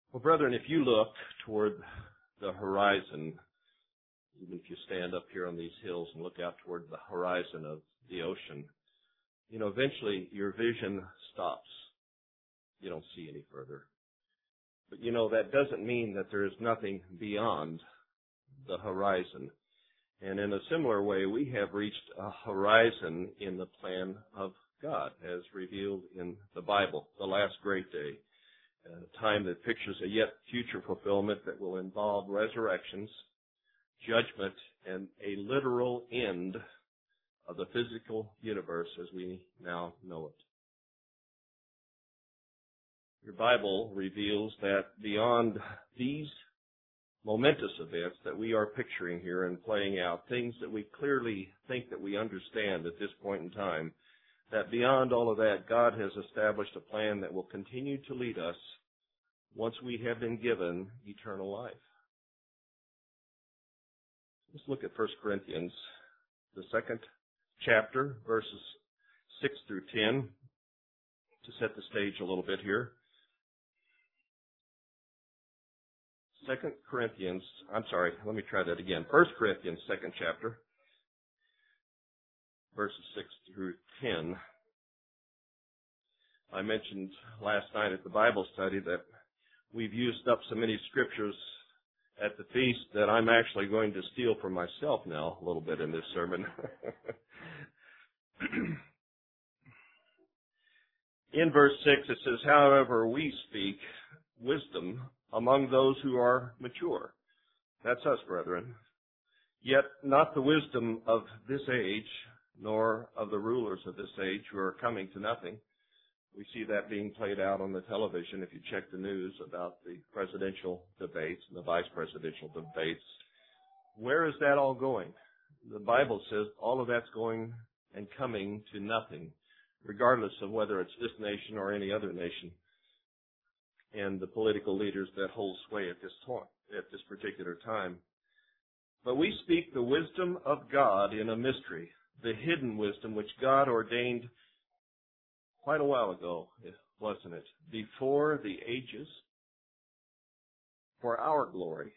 Well, brethren, if you look toward the horizon, even if you stand up here on these hills and look out toward the horizon of the ocean, eventually your vision stops. You don't see any further. But that doesn't mean that there is nothing beyond the horizon. And in a similar way, we have reached a horizon in the plan of God as revealed in the Bible, the last great day, a time that pictures a yet future fulfillment that will involve resurrections, judgment, and a literal end of the physical universe as we now know it. Your Bible reveals that beyond these momentous events that we are picturing here and playing out, things that we clearly think that we understand at this point in time, that beyond all of that, God has established a plan that will continue to lead us once we have been given eternal life. Let's look at 1 Corinthians, the 2nd chapter, verses 6 through 10, to set the stage a little bit here. 1 Corinthians, 1 Corinthians, 2nd chapter, verses 6 through 10. I mentioned last night at the Bible study that we've used up so many scriptures at the feast that I'm actually going to steal for myself now a little bit in this sermon. In verse 6 it says, "However, we speak wisdom among those who are mature." That's us, brethren. "Yet not the wisdom of this age, nor of the rulers of this age who are coming to nothing." We see that being played out on the television if you check the news about the presidential debates and the vice presidential debates. Where is that all going? The Bible says all of that's going and coming to nothing, regardless of whether it's this nation or any other nation and the political leaders that hold sway at this particular time. But we speak the wisdom of God in a mystery, the hidden wisdom which God ordained quite a while ago, wasn't it? Before the ages, for our glory.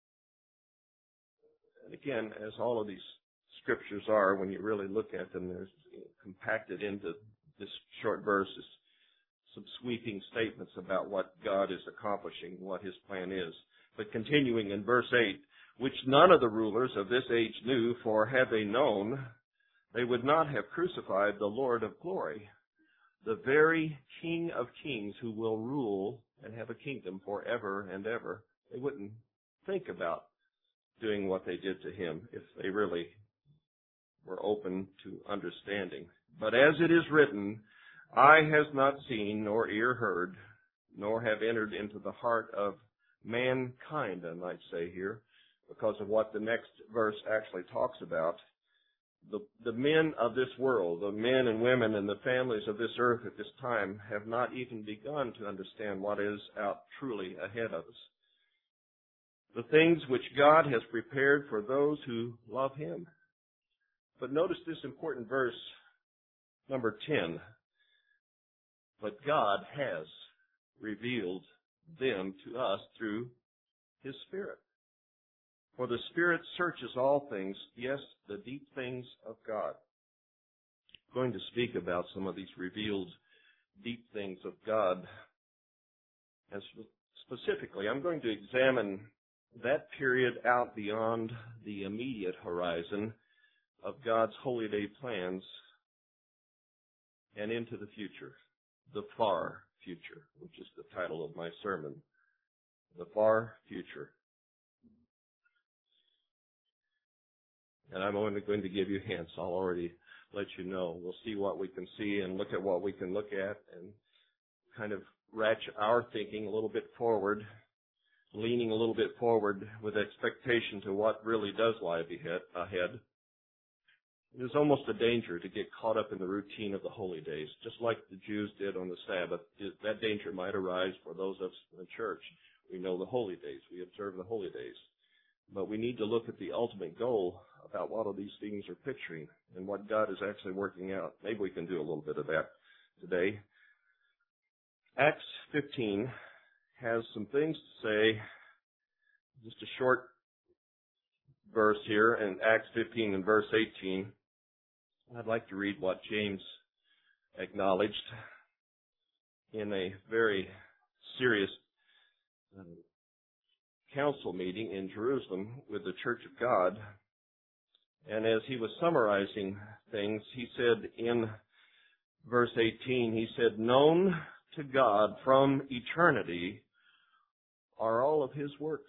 And again, as all of these scriptures are, when you really look at them, they're compacted into this short verse, some sweeping statements about what God is accomplishing, what His plan is. But continuing in verse 8, "Which none of the rulers of this age knew, for had they known, they would not have crucified the Lord of glory, the very King of kings who will rule and have a kingdom forever and ever." They wouldn't think about doing what they did to Him if they really were open to understanding. "But as it is written, eye has not seen, nor ear heard, nor have entered into the heart of mankind," I might say here, because of what the next verse actually talks about. The men of this world, the men and women and the families of this earth at this time have not even begun to understand what is out truly ahead of us. The things which God has prepared for those who love Him. But notice this important verse, number 10. "But God has revealed them to us through His Spirit. For the Spirit searches all things, yes, the deep things of God." I'm going to speak about some of these revealed deep things of God. And specifically, I'm going to examine that period out beyond the immediate horizon of God's holy day plans and into the future, the far future, which is the title of my sermon, the far future. And I'm only going to give you hints. I'll already let you know. We'll see what we can see and look at what we can look at and kind of ratchet our thinking a little bit forward, leaning a little bit forward with expectation to what really does lie ahead. There's almost a danger to get caught up in the routine of the holy days, just like the Jews did on the Sabbath. That danger might arise for those of us in the church. We know the holy days. We observe the holy days. But we need to look at the ultimate goal about what all these things are picturing and what God is actually working out. Maybe we can do a little bit of that today. Acts 15 has some things to say. Just a short verse here in Acts 15 and verse 18. I'd like to read what James acknowledged in a very serious council meeting in Jerusalem with the Church of God. And as he was summarizing things, he said in verse 18, he said, "Known to God from eternity are all of his works."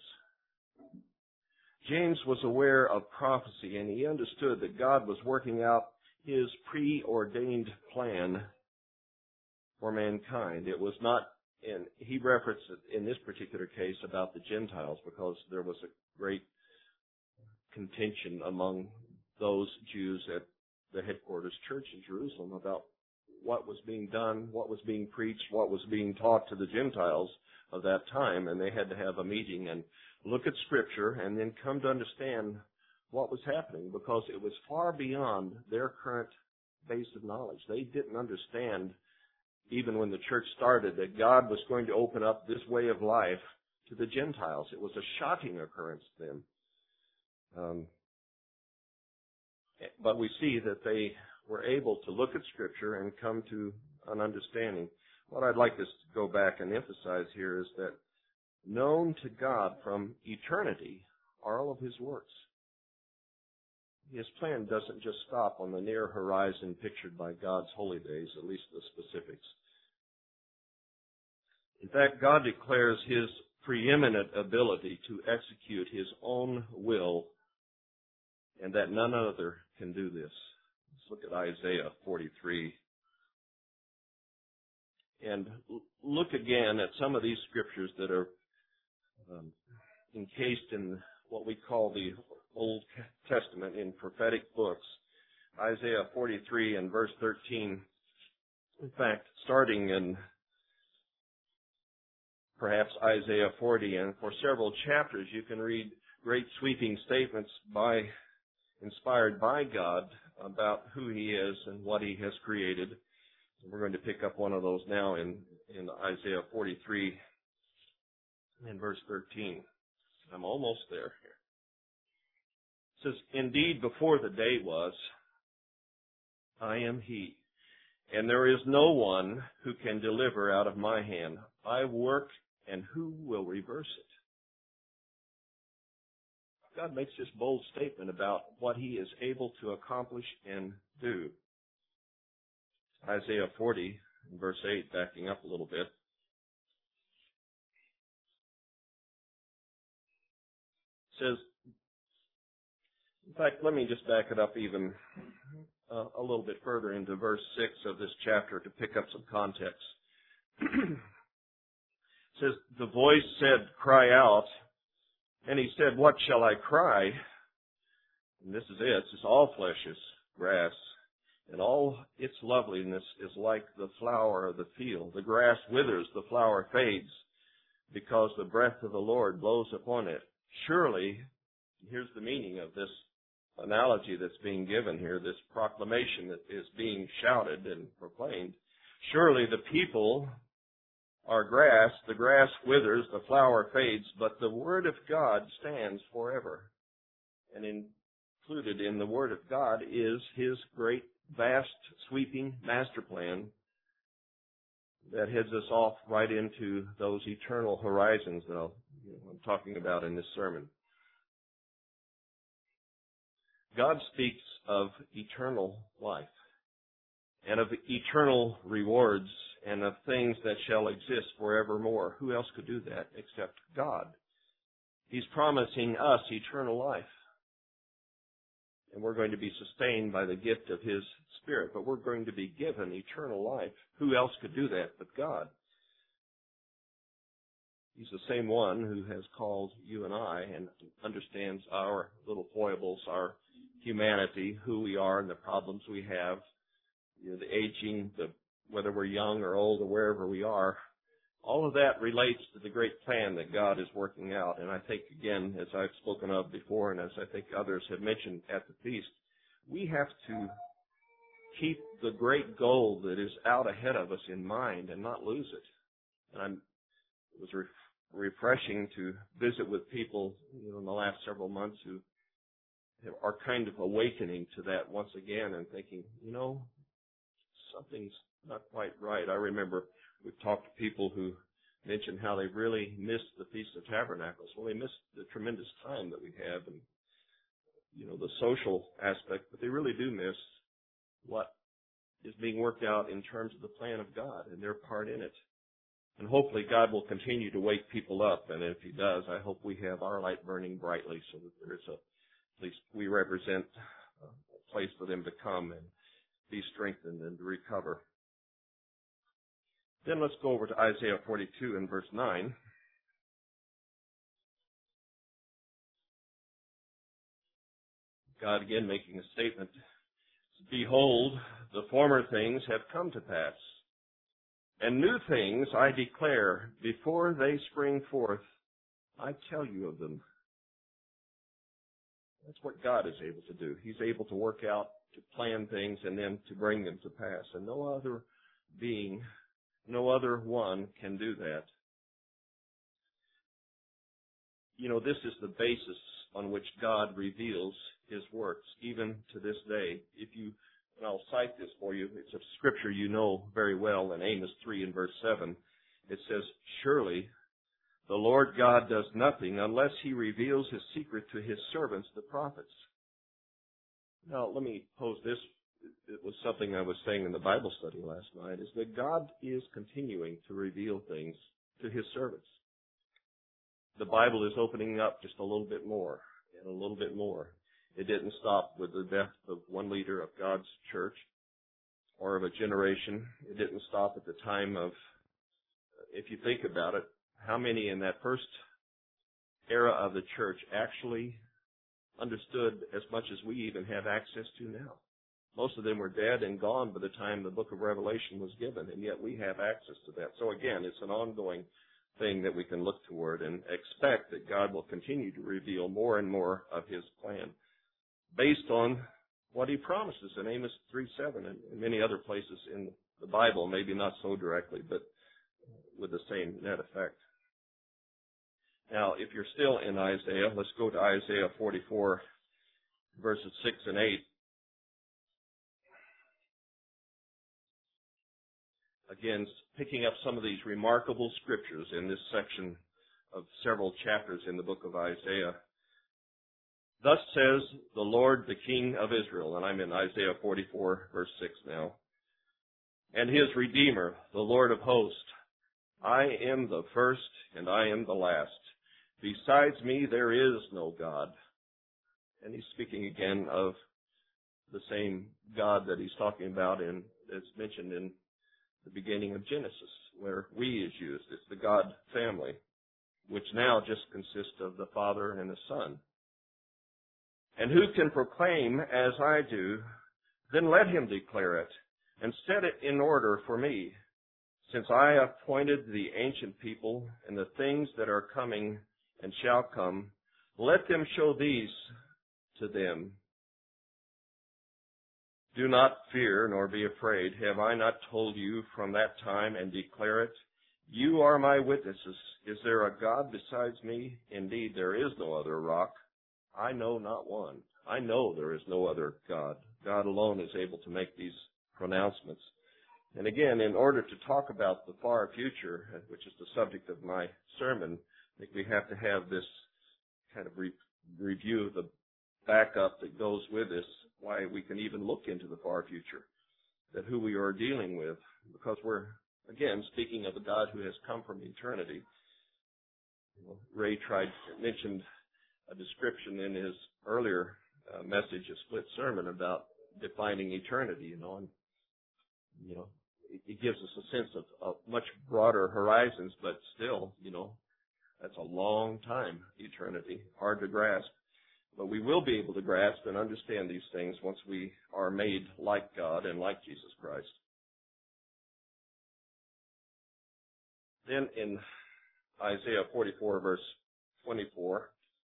James was aware of prophecy, and he understood that God was working out his preordained plan for mankind. It was not, and he referenced it in this particular case about the Gentiles, because there was a great contention among those Jews at the headquarters church in Jerusalem about what was being done, what was being preached, what was being taught to the Gentiles of that time, and they had to have a meeting and look at Scripture and then come to understand what was happening, because it was far beyond their current base of knowledge. They didn't understand, even when the church started, that God was going to open up this way of life to the Gentiles. It was a shocking occurrence to them. But we see that they were able to look at Scripture and come to an understanding. What I'd like us to go back and emphasize here is that known to God from eternity are all of his works. His plan doesn't just stop on the near horizon pictured by God's holy days, at least the specifics. In fact, God declares his preeminent ability to execute his own will, and that none other can do this. Let's look at Isaiah 43. And look again at some of these scriptures that are encased in what we call the Old Testament in prophetic books. Isaiah 43 and verse 13. In fact, starting in perhaps Isaiah 40, and for several chapters you can read great sweeping statements inspired by God about who he is and what he has created. And we're going to pick up one of those now in Isaiah 43 and verse 13. I'm almost there here. It says, "Indeed, before the day was, I am he, and there is no one who can deliver out of my hand. I work, and who will reverse it?" God makes this bold statement about what he is able to accomplish and do. Isaiah 40, verse 8, backing up a little bit. Says, in fact, let me just back it up even a little bit further into verse 6 of this chapter to pick up some context. It says, "The voice said, 'Cry out.' And he said, 'What shall I cry?' And this is it. It says, 'All flesh is grass, and all its loveliness is like the flower of the field. The grass withers, the flower fades, because the breath of the Lord blows upon it. Surely,'" here's the meaning of this analogy that's being given here, this proclamation that is being shouted and proclaimed. "Surely the people are grass, the grass withers, the flower fades, but the word of God stands forever." And included in the word of God is his great, vast, sweeping master plan that heads us off right into those eternal horizons that I'm talking about in this sermon. God speaks of eternal life and of eternal rewards and of things that shall exist forevermore. Who else could do that except God? He's promising us eternal life. And we're going to be sustained by the gift of his Spirit, but we're going to be given eternal life. Who else could do that but God? He's the same one who has called you and I and understands our little foibles, our humanity, who we are and the problems we have, the aging, whether we're young or old or wherever we are. All of that relates to the great plan that God is working out. And I think, again, as I've spoken of before and as I think others have mentioned at the feast, we have to keep the great goal that is out ahead of us in mind and not lose it. And It was refreshing to visit with people, in the last several months who are kind of awakening to that once again and thinking, something's not quite right. I remember we've talked to people who mentioned how they really missed the Feast of Tabernacles. Well, they missed the tremendous time that we have and, the social aspect, but they really do miss what is being worked out in terms of the plan of God and their part in it. And hopefully God will continue to wake people up, and if He does, I hope we have our light burning brightly so that there is at least we represent a place for them to come and be strengthened and to recover. Then let's go over to Isaiah 42 and verse 9. God again making a statement. Behold, the former things have come to pass, and new things I declare. Before they spring forth, I tell you of them. That's what God is able to do. He's able to work out, to plan things, and then to bring them to pass. And no other being, no other one can do that. This is the basis on which God reveals His works, even to this day. And I'll cite this for you. It's a scripture you know very well in Amos 3 and verse 7. It says, surely the Lord God does nothing unless He reveals His secret to His servants, the prophets. Now, let me pose this. It was something I was saying in the Bible study last night, is that God is continuing to reveal things to His servants. The Bible is opening up just a little bit more and a little bit more. It didn't stop with the death of one leader of God's church or of a generation. It didn't stop at the time of, if you think about it, how many in that first era of the church actually understood as much as we even have access to now? Most of them were dead and gone by the time the book of Revelation was given, and yet we have access to that. So again, it's an ongoing thing that we can look toward and expect that God will continue to reveal more and more of His plan based on what He promises in Amos 3:7 and many other places in the Bible, maybe not so directly, but with the same net effect. Now, if you're still in Isaiah, let's go to Isaiah 44, verses 6 and 8. Again, picking up some of these remarkable scriptures in this section of several chapters in the book of Isaiah. Thus says the Lord, the King of Israel, and I'm in Isaiah 44, verse 6 now, and His Redeemer, the Lord of hosts. I am the first and I am the last. Besides me there is no God. And He's speaking again of the same God that He's talking about it's mentioned in the beginning of Genesis, where we is used. It's the God family, which now just consists of the Father and the Son. And who can proclaim as I do? Then let him declare it, and set it in order for me, since I appointed the ancient people and the things that are coming and shall come. Let them show these to them. Do not fear nor be afraid. Have I not told you from that time and declare it? You are my witnesses. Is there a God besides me? Indeed, there is no other rock. I know not one. I know there is no other God. God alone is able to make these pronouncements. And again, in order to talk about the far future, which is the subject of my sermon, I think we have to have this kind of review of the backup that goes with this, why we can even look into the far future, that who we are dealing with, because we're, again, speaking of a God who has come from eternity. Ray mentioned a description in his earlier message, a split sermon about defining eternity, and it gives us a sense of much broader horizons, but still, that's a long time, eternity, hard to grasp. But we will be able to grasp and understand these things once we are made like God and like Jesus Christ. Then in Isaiah 44, verse 24,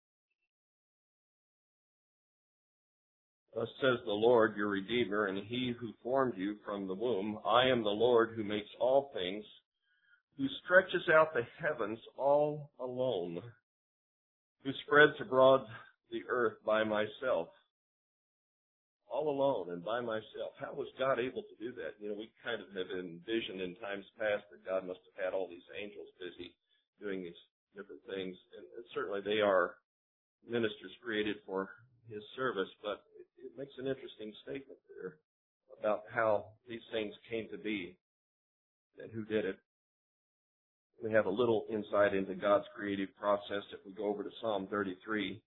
thus says the Lord, your Redeemer, and He who formed you from the womb. I am the Lord who makes all things. who stretches out the heavens all alone, who spreads abroad the earth by myself. All alone and by myself. How was God able to do that? We kind of have envisioned in times past that God must have had all these angels busy doing these different things. And certainly they are ministers created for His service, but it makes an interesting statement there about how these things came to be and who did it. We have a little insight into God's creative process if we go over to Psalm 33.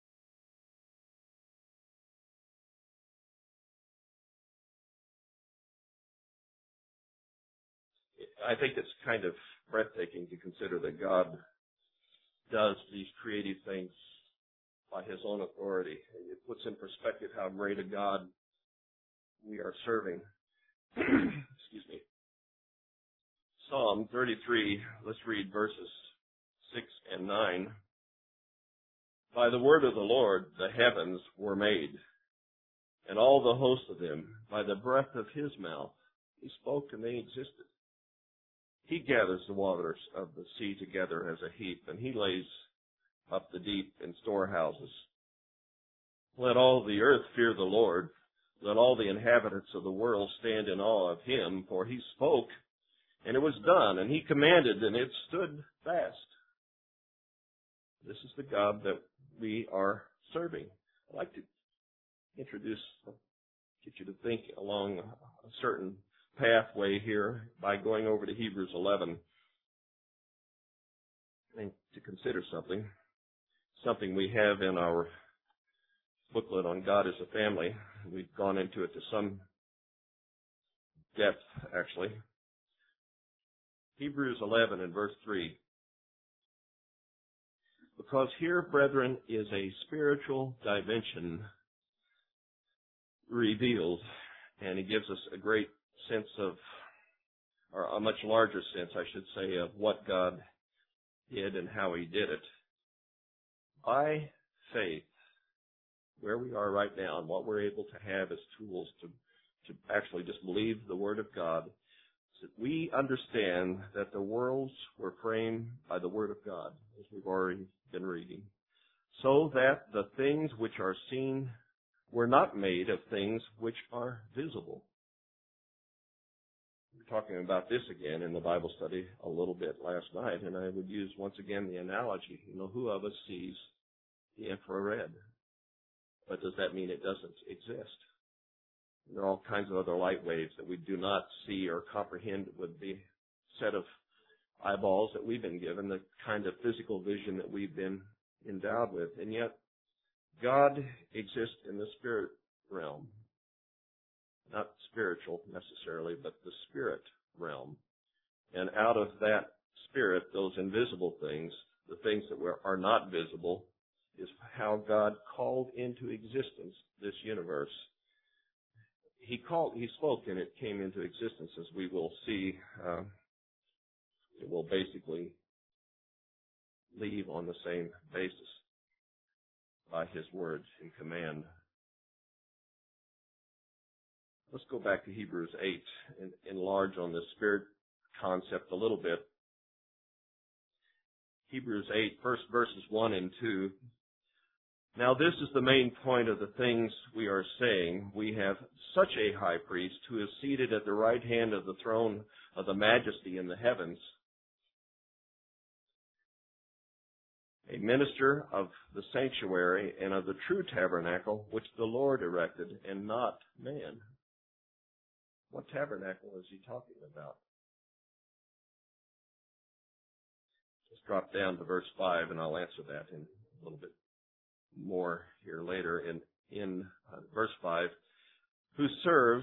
I think it's kind of breathtaking to consider that God does these creative things by His own authority. It puts in perspective how great a God we are serving. Excuse me. Psalm 33, let's read verses 6 and 9. By the word of the Lord the heavens were made, and all the host of them, by the breath of His mouth. He spoke and they existed. He gathers the waters of the sea together as a heap, and He lays up the deep in storehouses. Let all the earth fear the Lord. Let all the inhabitants of the world stand in awe of Him, for He spoke, and it was done, and He commanded, and it stood fast. This is the God that we are serving. I'd like to get you to think along a certain pathway here by going over to Hebrews 11 and to consider something we have in our booklet on God as a Family. We've gone into it to some depth, actually. Hebrews 11 and verse 3. Because here, brethren, is a spiritual dimension revealed, and he gives us a great sense of, or a much larger sense, I should say, of what God did and how He did it. By faith, where we are right now and what we're able to have as tools to actually just believe the Word of God, so that we understand that the worlds were framed by the Word of God, as we've already been reading, so that the things which are seen were not made of things which are visible. We were talking about this again in the Bible study a little bit last night, and I would use once again the analogy. Who of us sees the infrared? But does that mean it doesn't exist? There are all kinds of other light waves that we do not see or comprehend with the set of eyeballs that we've been given, the kind of physical vision that we've been endowed with. And yet, God exists in the spirit realm. Not spiritual necessarily, but the spirit realm. And out of that spirit, those invisible things, the things that are not visible, is how God called into existence this universe. He spoke, and it came into existence, as we will see. It will basically leave on the same basis by His word and command. Let's go back to Hebrews 8 and enlarge on this spirit concept a little bit. Hebrews 8, first verses 1 and 2. Now this is the main point of the things we are saying. We have such a high priest who is seated at the right hand of the throne of the majesty in the heavens, a minister of the sanctuary and of the true tabernacle which the Lord erected, and not man. What tabernacle is he talking about? Just drop down to verse 5 and I'll answer that in a little bit more here later. In verse 5, who serves,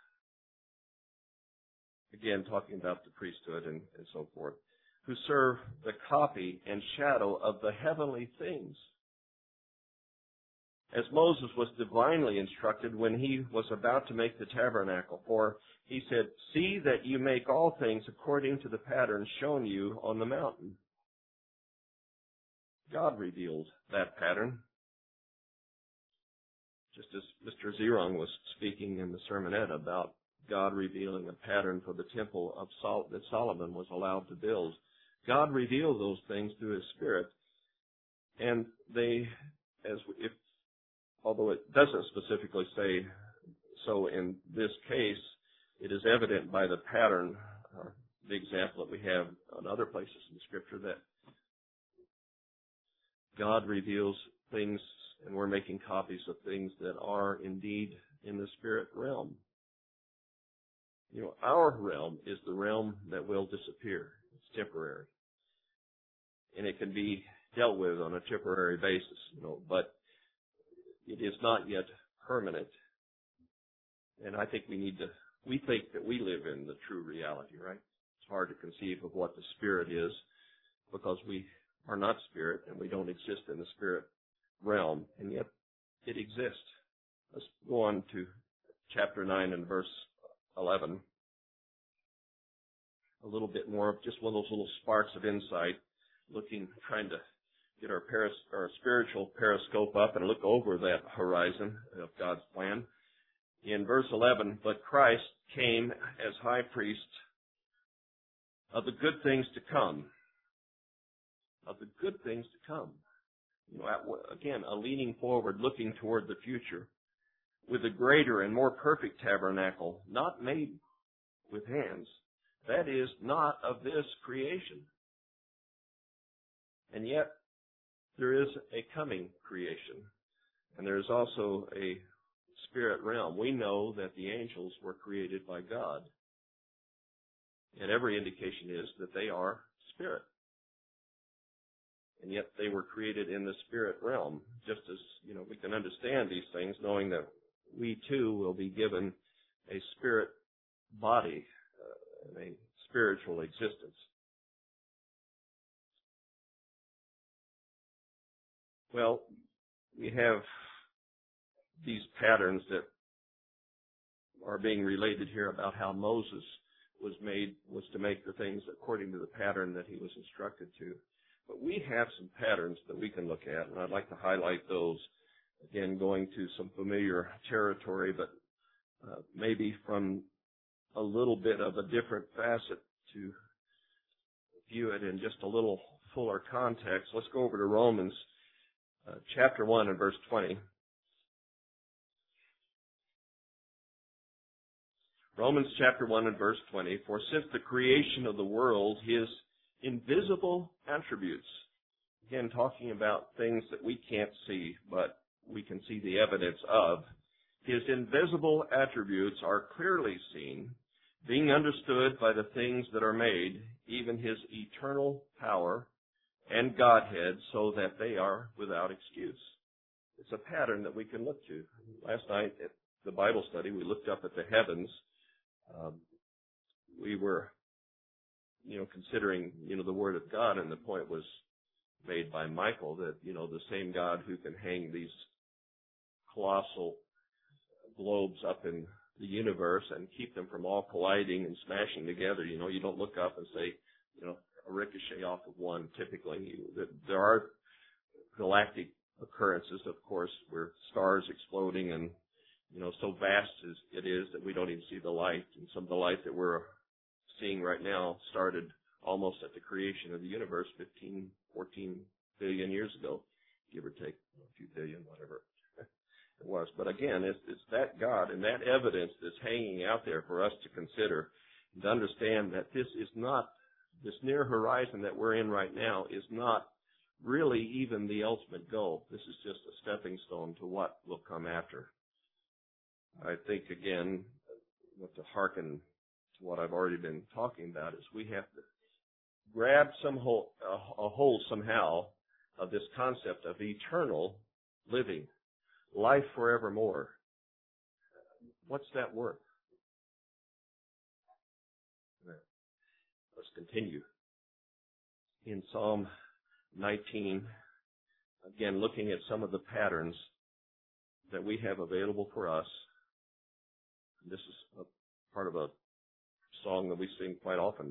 again talking about the priesthood and so forth, who serve the copy and shadow of the heavenly things. As Moses was divinely instructed when he was about to make the tabernacle, for he said, see that you make all things according to the pattern shown you on the mountain. God revealed that pattern. Just as Mr. Zerong was speaking in the sermonette about God revealing a pattern for the temple of that Solomon was allowed to build. God revealed those things through His Spirit, and although it doesn't specifically say so in this case, it is evident by the pattern, the example that we have in other places in Scripture, that God reveals things, and we're making copies of things that are indeed in the spirit realm. You know, our realm is the realm that will disappear. It's temporary. And it can be dealt with on a temporary basis, but it is not yet permanent. And I think we think that we live in the true reality, right? It's hard to conceive of what the spirit is because we are not spirit and we don't exist in the spirit realm, and yet it exists. Let's go on to chapter 9 and verse 11. A little bit more of just one of those little sparks of insight, trying to get our spiritual periscope up and look over that horizon of God's plan. In verse 11, but Christ came as high priest of the good things to come. Of the good things to come. Again, a leaning forward, looking toward the future, with a greater and more perfect tabernacle, not made with hands. That is, not of this creation. And yet, there is a coming creation. And there is also a spirit realm. We know that the angels were created by God. And every indication is that they are spirit. And yet they were created in the spirit realm, just as, we can understand these things, knowing that we too will be given a spirit body, a spiritual existence. Well, we have these patterns that are being related here about how Moses was to make the things according to the pattern that he was instructed to. But we have some patterns that we can look at, and I'd like to highlight those, again, going to some familiar territory, but maybe from a little bit of a different facet to view it in just a little fuller context. Let's go over to Romans chapter 1 and verse 20. Romans chapter 1 and verse 20, for since the creation of the world, His invisible attributes, again talking about things that we can't see, but we can see the evidence of, His invisible attributes are clearly seen, being understood by the things that are made, even His eternal power and Godhead, so that they are without excuse. It's a pattern that we can look to. Last night at the Bible study, we looked up at the heavens. We were considering, the Word of God, and the point was made by Michael that, the same God who can hang these colossal globes up in the universe and keep them from all colliding and smashing together, you don't look up and say, a ricochet off of one typically. There are galactic occurrences, of course, where stars exploding and, so vast as it is that we don't even see the light. And some of the light that we're seeing right now started almost at the creation of the universe 15, 14 billion years ago, give or take a few billion, whatever it was. But again, it's that God and that evidence that's hanging out there for us to consider and to understand that this near horizon that we're in right now is not really even the ultimate goal. This is just a stepping stone to what will come after. I think, again, what to hearken to what I've already been talking about is we have to grab a hold somehow of this concept of eternal living, life forevermore. What's that worth? Let's continue. In Psalm 19, again, looking at some of the patterns that we have available for us. This is a part of a song that we sing quite often.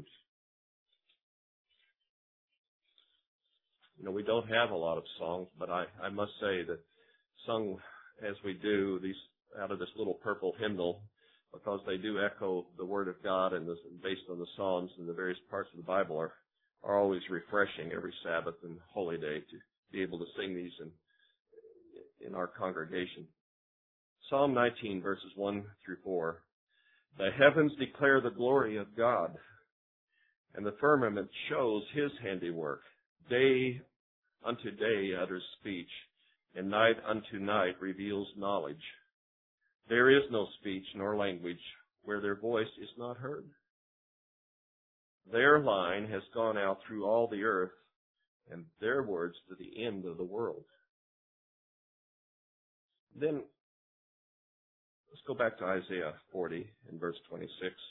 We don't have a lot of songs, but I must say that sung as we do, these out of this little purple hymnal because they do echo the Word of God, and based on the Psalms and the various parts of the Bible are always refreshing every Sabbath and holy day to be able to sing these in our congregation. Psalm 19, verses 1 through 4. The heavens declare the glory of God, and the firmament shows His handiwork. Day unto day utters speech, and night unto night reveals knowledge. There is no speech nor language where their voice is not heard. Their line has gone out through all the earth, and their words to the end of the world. Then, let's go back to Isaiah 40 and verse 26.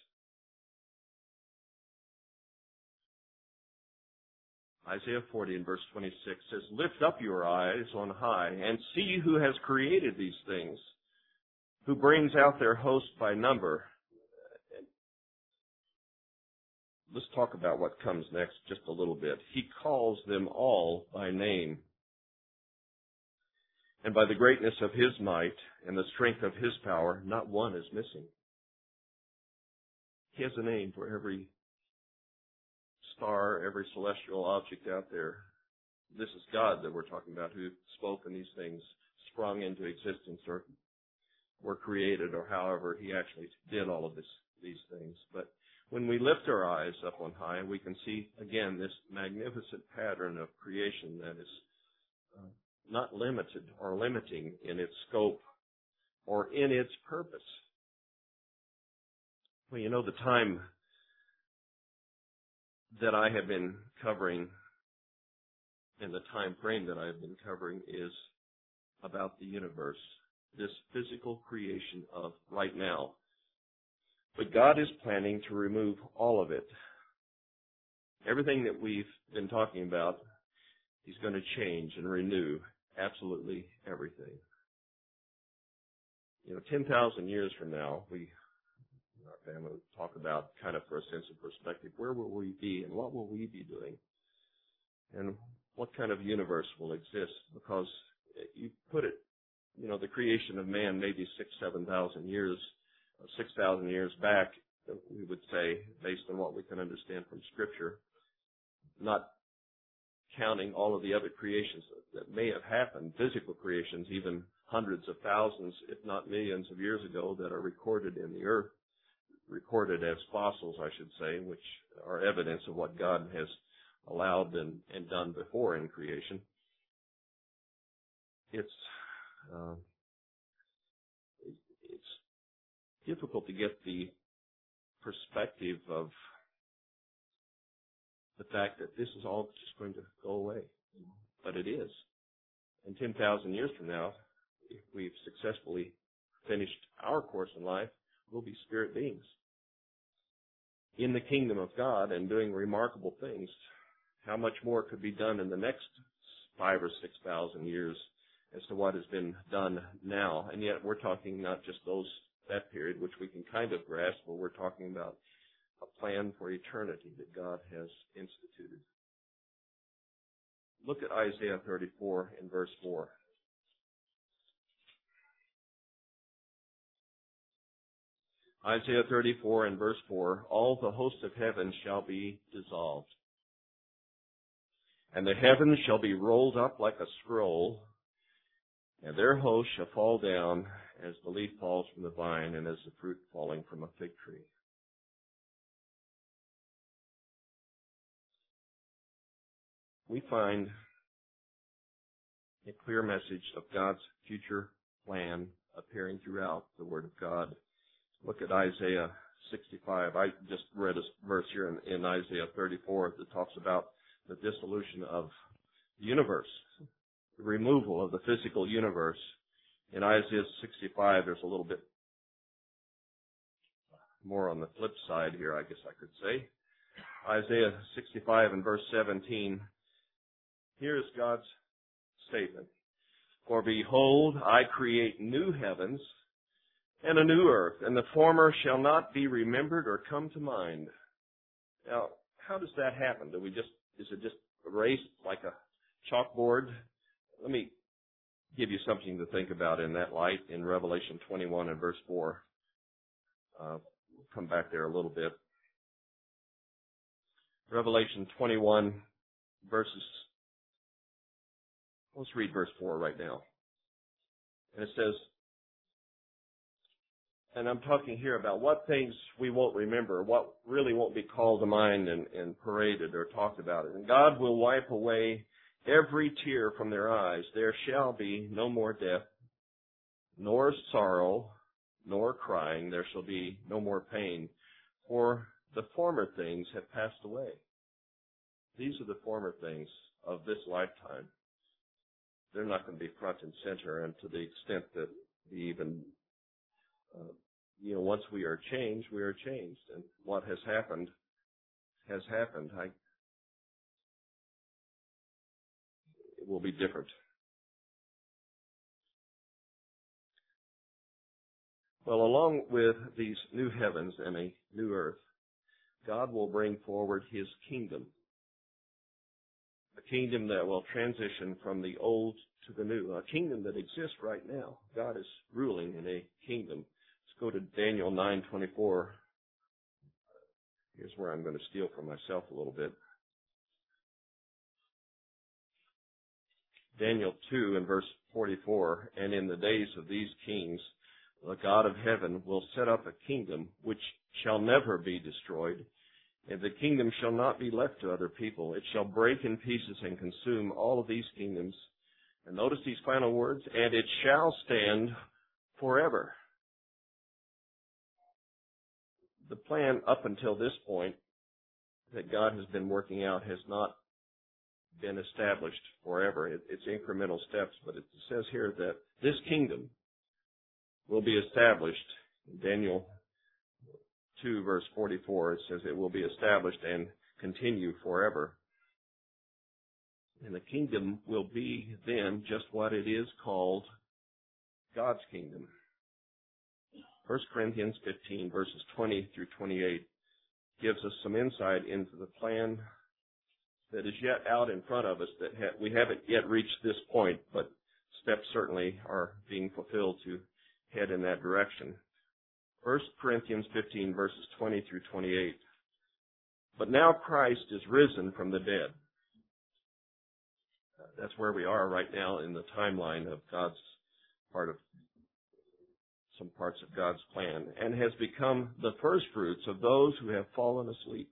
Isaiah 40 and verse 26 says, Lift up your eyes on high and see who has created these things, who brings out their host by number. Let's talk about what comes next just a little bit. He calls them all by name. And by the greatness of His might and the strength of His power, not one is missing. He has a name for every star, every celestial object out there. This is God that we're talking about, who spoke and these things sprung into existence or were created, or however He actually did all of these things. But when we lift our eyes up on high, we can see again this magnificent pattern of creation that is not limited or limiting in its scope or in its purpose. Well, you know, the time that I have been covering and the time frame that I have been covering is about the universe, this physical creation of right now. But God is planning to remove all of it. Everything that we've been talking about, He's going to change and renew absolutely everything. 10,000 years from now, our family talk about, kind of for a sense of perspective, where will we be and what will we be doing? And what kind of universe will exist? Because you put it, the creation of man maybe 7,000 years, 6,000 years back, we would say, based on what we can understand from Scripture, not counting all of the other creations that may have happened, physical creations, even hundreds of thousands, if not millions of years ago, that are recorded in the earth, recorded as fossils, I should say, which are evidence of what God has allowed and done before in creation. It's difficult to get the perspective of the fact that this is all just going to go away. But it is. And 10,000 years from now, if we've successfully finished our course in life, we'll be spirit beings in the kingdom of God and doing remarkable things. How much more could be done in the next 5,000 or 6,000 years as to what has been done now? And yet we're talking not just that period, which we can kind of grasp, but we're talking about a plan for eternity that God has instituted. Look at Isaiah 34 in verse 4. Isaiah 34 and verse 4, all the hosts of heaven shall be dissolved, and the heavens shall be rolled up like a scroll, and their host shall fall down as the leaf falls from the vine and as the fruit falling from a fig tree. We find a clear message of God's future plan appearing throughout the Word of God. Look at Isaiah 65. I just read a verse here in Isaiah 34 that talks about the dissolution of the universe, the removal of the physical universe. In Isaiah 65, there's a little bit more on the flip side here, I guess I could say. Isaiah 65 and verse 17, here's God's statement. For behold, I create new heavens and a new earth, and the former shall not be remembered or come to mind. Now, how does that happen? Is it just erased like a chalkboard? Let me give you something to think about in that light in Revelation 21 and verse 4. come back there a little bit. Revelation 21, let's read verse 4 right now. And it says, and I'm talking here about what things we won't remember, what really won't be called to mind and paraded or talked about. And God will wipe away every tear from their eyes. There shall be no more death, nor sorrow, nor crying. There shall be no more pain, for the former things have passed away. These are the former things of this lifetime. They're not going to be front and center, and to the extent that we even, once we are changed, we are changed. And what has happened has happened. It will be different. Well, along with these new heavens and a new earth, God will bring forward His kingdom. A kingdom that will transition from the old to the new. A kingdom that exists right now. God is ruling in a kingdom. Let's go to Daniel 9:24. Here's where I'm going to steal from myself a little bit. Daniel 2 and verse 44. And in the days of these kings, the God of heaven will set up a kingdom which shall never be destroyed, and the kingdom shall not be left to other people. It shall break in pieces and consume all of these kingdoms. And notice these final words, and it shall stand forever. The plan up until this point that God has been working out has not been established forever. It's incremental steps, but it says here that this kingdom will be established. In Daniel 2 verse 44, it says it will be established and continue forever. And the kingdom will be then just what it is called, God's kingdom. 1 Corinthians 15 verses 20 through 28 gives us some insight into the plan that is yet out in front of us, that we haven't yet reached this point, but steps certainly are being fulfilled to head in that direction. 1 Corinthians 15 verses 20 through 28. But now Christ is risen from the dead. That's where we are right now in the timeline of some parts of God's plan, and has become the first fruits of those who have fallen asleep.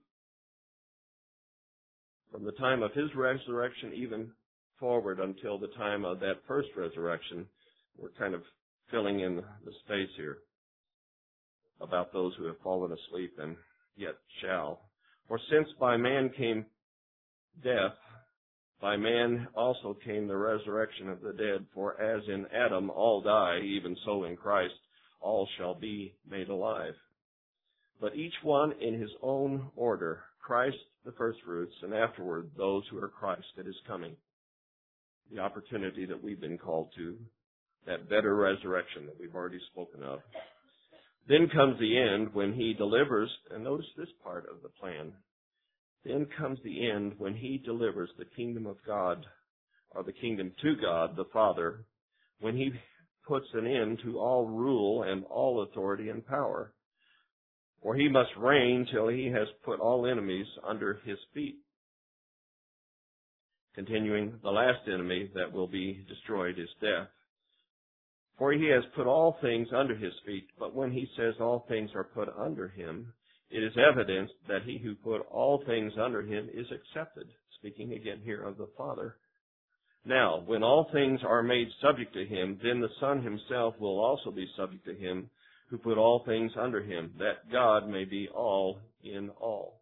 From the time of His resurrection even forward until the time of that first resurrection, we're kind of filling in the space here about those who have fallen asleep and yet shall. For since by man came death, by man also came the resurrection of the dead. For as in Adam all die, even so in Christ all shall be made alive. But each one in his own order, Christ the firstfruits, and afterward those who are Christ that is coming. The opportunity that we've been called to, that better resurrection that we've already spoken of. Then comes the end when He delivers, and notice this part of the plan. Then comes the end when He delivers the kingdom of God, or the kingdom to God the Father, when He puts an end to all rule and all authority and power. For He must reign till He has put all enemies under His feet. Continuing, the last enemy that will be destroyed is death. For He has put all things under His feet, but when He says all things are put under Him, it is evident that He who put all things under Him is accepted. Speaking again here of the Father. Now, when all things are made subject to Him, then the Son Himself will also be subject to Him who put all things under Him, that God may be all in all.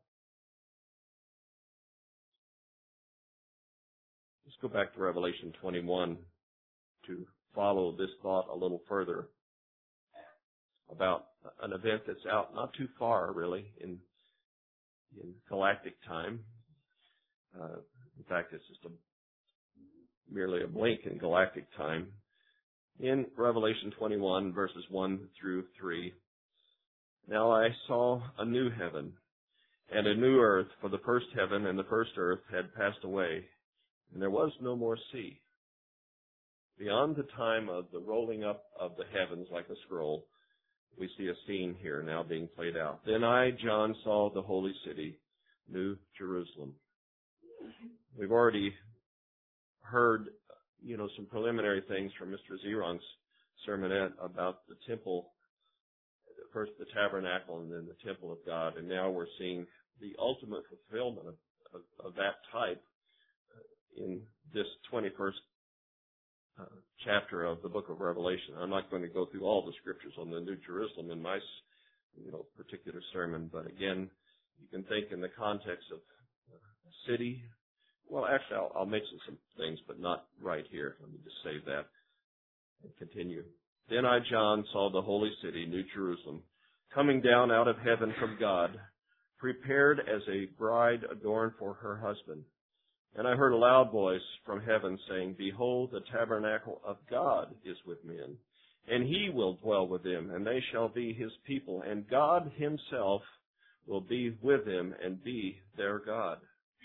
Let's go back to Revelation 21 to follow this thought a little further about an event that's out not too far, really, in galactic time. In fact, it's just merely a blink in galactic time. In Revelation 21, verses 1 through 3, Now I saw a new heaven and a new earth, for the first heaven and the first earth had passed away, and there was no more sea. Beyond the time of the rolling up of the heavens like a scroll, we see a scene here now being played out. Then I, John, saw the holy city, New Jerusalem. We've already heard, some preliminary things from Mr. Zeron's sermonette about the temple, first the tabernacle and then the temple of God, and now we're seeing the ultimate fulfillment of that type in this 21st chapter of the book of Revelation. I'm not going to go through all the scriptures on the New Jerusalem in my particular sermon, but again, you can think in the context of city. Well, actually, I'll mention some things, but not right here. Let me just save that and continue. Then I, John, saw the holy city, New Jerusalem, coming down out of heaven from God, prepared as a bride adorned for her husband. And I heard a loud voice from heaven saying, Behold, the tabernacle of God is with men, and he will dwell with them, and they shall be his people, and God himself will be with them and be their God.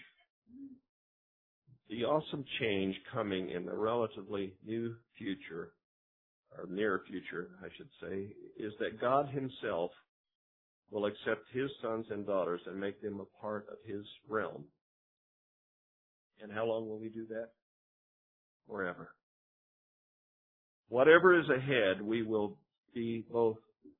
The awesome change coming in the relatively new future, or near future, I should say, is that God himself will accept his sons and daughters and make them a part of his realm. And how long will we do that? Forever. Whatever is ahead, we will be both,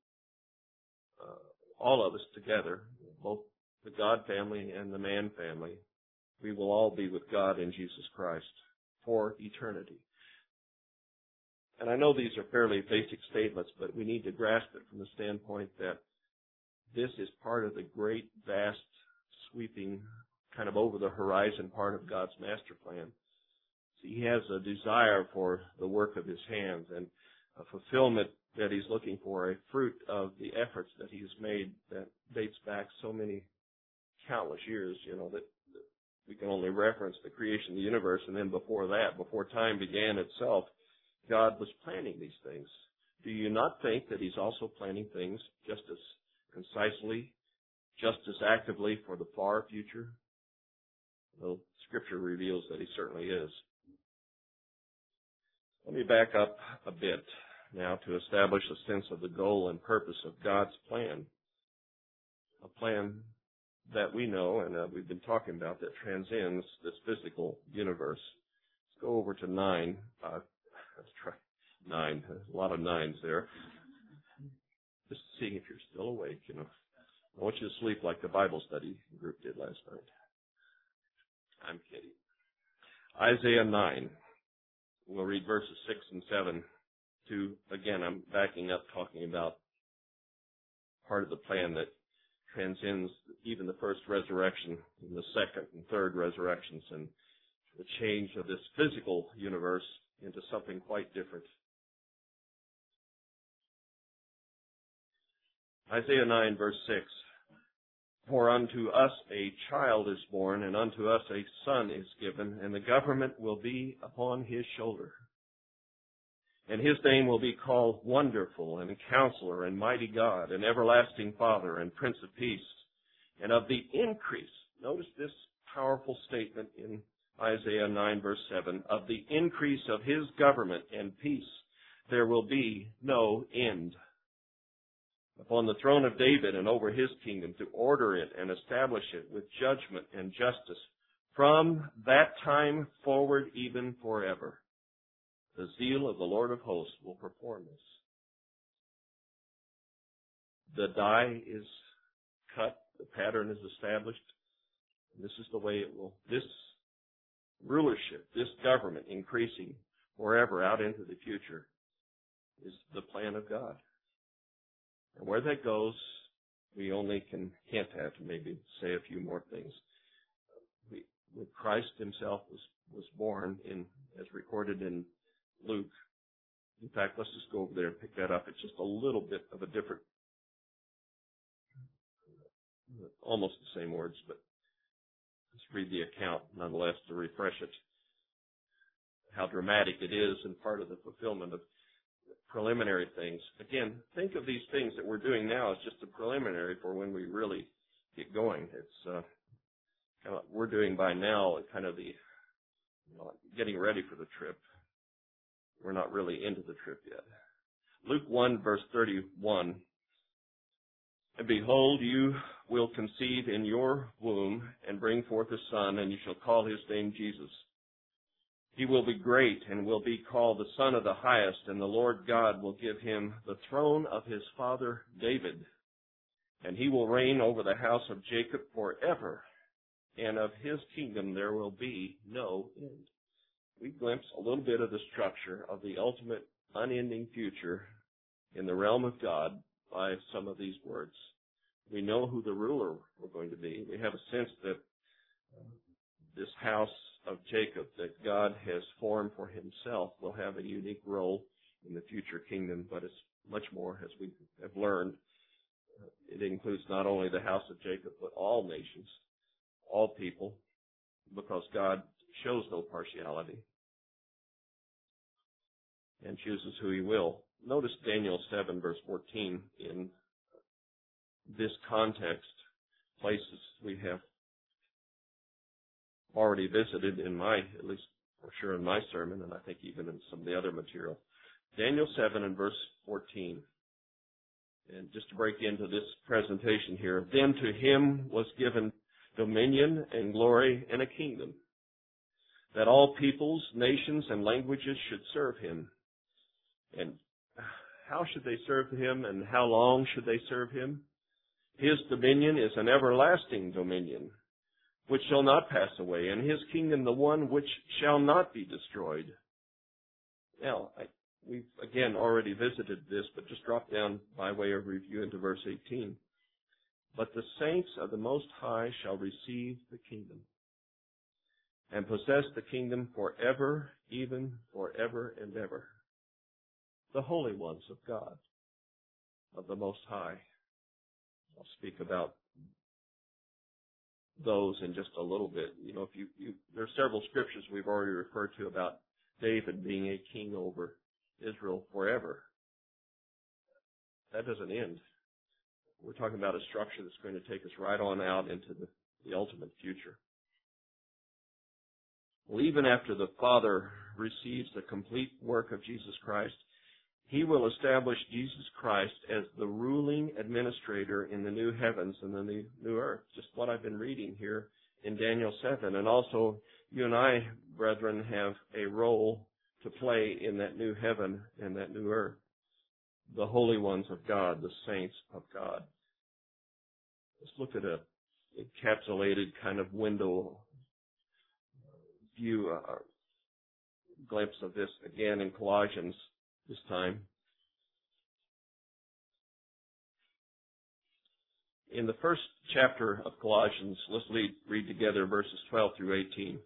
all of us together, both the God family and the man family. We will all be with God in Jesus Christ for eternity. And I know these are fairly basic statements, but we need to grasp it from the standpoint that this is part of the great, vast, sweeping, kind of over-the-horizon part of God's master plan. See, he has a desire for the work of his hands and a fulfillment that he's looking for, a fruit of the efforts that he's made that dates back so many countless years, that we can only reference the creation of the universe, and then before that, before time began itself, God was planning these things. Do you not think that he's also planning things just as concisely, just as actively for the far future? Well, Scripture reveals that he certainly is. Let me back up a bit now to establish a sense of the goal and purpose of God's plan. A plan that we know and we've been talking about that transcends this physical universe. Let's go over to 9. Let's try 9. There's a lot of 9s there. Just seeing if you're still awake, I want you to sleep like the Bible study group did last night. I'm kidding. Isaiah 9. We'll read verses 6 and 7 again, I'm backing up talking about part of the plan that transcends even the first resurrection and the second and third resurrections and the change of this physical universe into something quite different. Isaiah 9, verse 6. For unto us a child is born, and unto us a son is given, and the government will be upon his shoulder. And his name will be called Wonderful, and Counselor, and Mighty God, and Everlasting Father, and Prince of Peace. And of the increase, notice this powerful statement in Isaiah 9, verse 7, of the increase of his government and peace there will be no end. Upon the throne of David and over his kingdom, to order it and establish it with judgment and justice from that time forward even forever. The zeal of the Lord of hosts will perform this. The die is cut, the pattern is established. This is the way it will, this rulership, this government increasing forever out into the future is the plan of God. And where that goes, we only can hint at, maybe say a few more things. When Christ himself was born as recorded in Luke. In fact, let's just go over there and pick that up. It's just a little bit of a different, almost the same words, but let's read the account nonetheless to refresh it. How dramatic it is and part of the fulfillment of preliminary things. Again, think of these things that we're doing now as just a preliminary for when we really get going. It's kind of we're doing by now kind of the getting ready for the trip. We're not really into the trip yet. Luke 1, verse 31 And behold, you will conceive in your womb and bring forth a son, and you shall call his name Jesus. He will be great and will be called the Son of the Highest, and the Lord God will give him the throne of his father David. And he will reign over the house of Jacob forever, and of his kingdom there will be no end. We glimpse a little bit of the structure of the ultimate unending future in the realm of God by some of these words. We know who the ruler we're going to be. We have a sense that this house of Jacob that God has formed for himself will have a unique role in the future kingdom, but it's much more, as we have learned. It includes not only the house of Jacob, but all nations, all people, because God shows no partiality and chooses who he will. Notice Daniel 7, verse 14, in this context, places we have already visited in my, at least for sure in my sermon, and I think even in some of the other material. Daniel 7 and verse 14. And just to break into this presentation here, then to him was given dominion and glory and a kingdom, that all peoples, nations, and languages should serve him. And how should they serve him, and how long should they serve him? His dominion is an everlasting dominion, which shall not pass away, and his kingdom the one which shall not be destroyed. Now, we've again already visited this, but just drop down by way of review into verse 18. But the saints of the Most High shall receive the kingdom, and possess the kingdom forever, even forever and ever. The holy ones of God, of the Most High. I'll speak about those in just a little bit. You know, there are several scriptures we've already referred to about David being a king over Israel forever. That doesn't end. We're talking about a structure that's going to take us right on out into the ultimate future. Well, even after the Father receives the complete work of Jesus Christ, he will establish Jesus Christ as the ruling administrator in the new heavens and the new earth. Just what I've been reading here in Daniel 7. And also, you and I, brethren, have a role to play in that new heaven and that new earth. The holy ones of God, the saints of God. Let's look at a encapsulated kind of window view, glimpse of this again in Colossians this time. In the first chapter of Colossians, let's read together verses 12 through 18.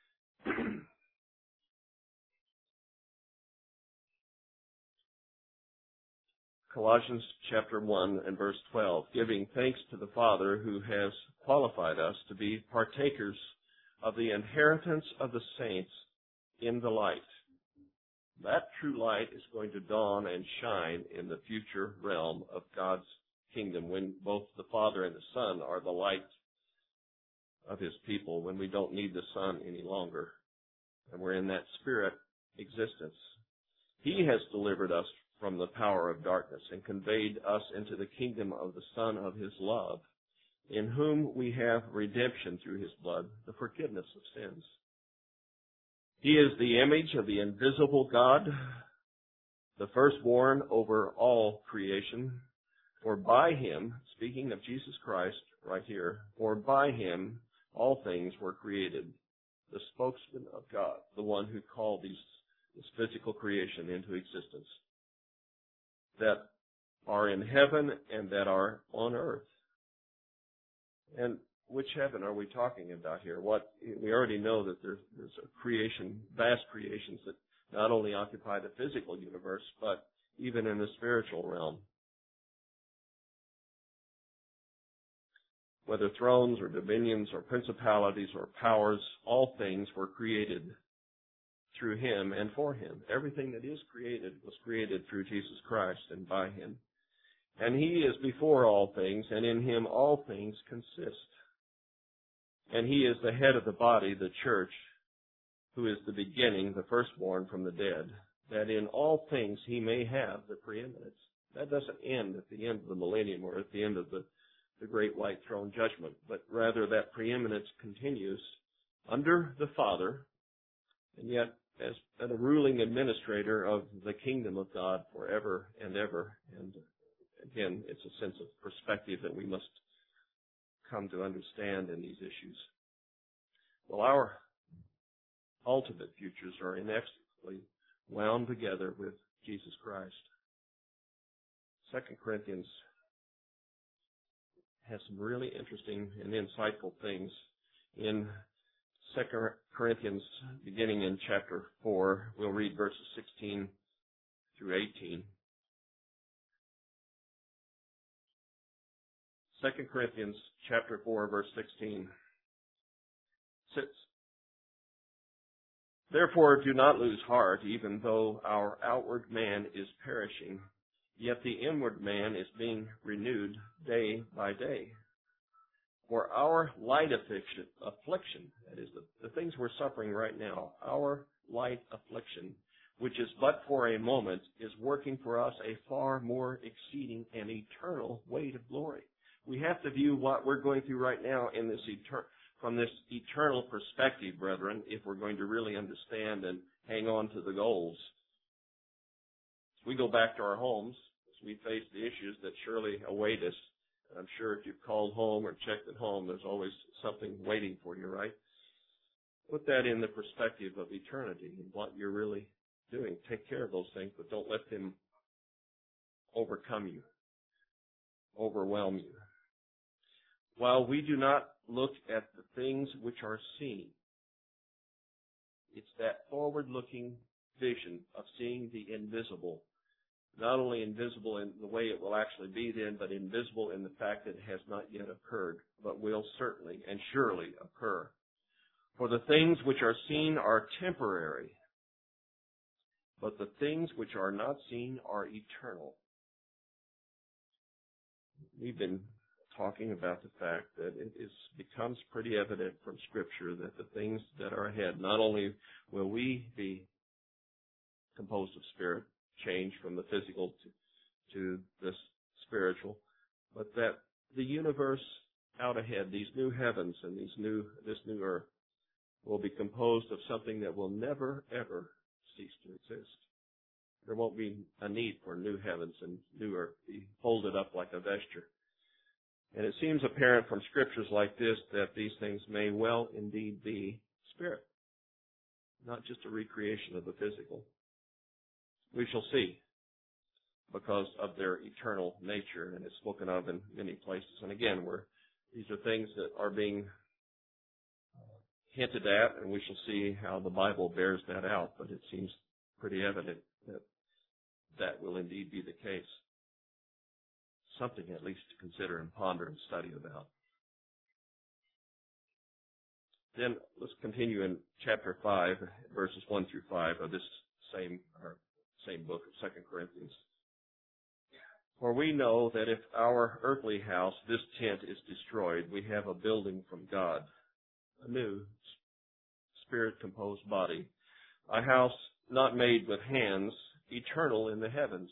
Colossians chapter 1 and verse 12, giving thanks to the Father who has qualified us to be partakers of the inheritance of the saints in the light. That true light is going to dawn and shine in the future realm of God's kingdom when both the Father and the Son are the light of his people, when we don't need the sun any longer, and we're in that spirit existence. He has delivered us from the power of darkness and conveyed us into the kingdom of the Son of his love, in whom we have redemption through his blood, the forgiveness of sins. He is the image of the invisible God, the firstborn over all creation. For by him, speaking of Jesus Christ right here, for by him all things were created. The spokesman of God, the one who called this physical creation into existence, that are in heaven and that are on earth. And which heaven are we talking about here? We already know that there's a creation, vast creations that not only occupy the physical universe, but even in the spiritual realm. Whether thrones or dominions or principalities or powers, all things were created through him and for him. Everything that is created was created through Jesus Christ and by him. And he is before all things, and in him all things consist. And he is the head of the body, the church, who is the beginning, the firstborn from the dead, that in all things he may have the preeminence. That doesn't end at the end of the millennium or at the end of the great white throne judgment, but rather that preeminence continues under the Father, and yet as a ruling administrator of the kingdom of God forever and ever. And again, it's a sense of perspective that we must come to understand in these issues. Well, our ultimate futures are inextricably wound together with Jesus Christ. 2 Corinthians has some really interesting and insightful things. In 2 Corinthians, beginning in chapter 4, we'll read verses 16 through 18. 2 Corinthians chapter 4, verse 16 says, "Therefore do not lose heart, even though our outward man is perishing, yet the inward man is being renewed day by day. For our light affliction, that is the things we're suffering right now, our light affliction, which is but for a moment, is working for us a far more exceeding and eternal weight of glory." We have to view what we're going through right now in this from this eternal perspective, brethren, if we're going to really understand and hang on to the goals. As we go back to our homes, as we face the issues that surely await us, I'm sure if you've called home or checked at home, there's always something waiting for you, right? Put that in the perspective of eternity and what you're really doing. Take care of those things, but don't let them overcome you, overwhelm you. While we do not look at the things which are seen, it's that forward-looking vision of seeing the invisible. Not only invisible in the way it will actually be then, but invisible in the fact that it has not yet occurred, but will certainly and surely occur. For the things which are seen are temporary, but the things which are not seen are eternal. We've been talking about the fact that it becomes pretty evident from Scripture that the things that are ahead, not only will we be composed of spirit, change from the physical to the spiritual, but that the universe out ahead, these new heavens and this new earth, will be composed of something that will never, ever cease to exist. There won't be a need for new heavens and new earth be folded up like a vesture. And it seems apparent from scriptures like this that these things may well indeed be spirit, not just a recreation of the physical. We shall see, because of their eternal nature, and it's spoken of in many places. And again, these are things that are being hinted at, and we shall see how the Bible bears that out, but it seems pretty evident that that will indeed be the case. Something at least to consider and ponder and study about. Then let's continue in chapter 5, verses 1 through 5 of this same book of 2 Corinthians. "For we know that if our earthly house, this tent, is destroyed, we have a building from God, a new spirit-composed body, a house not made with hands, eternal in the heavens.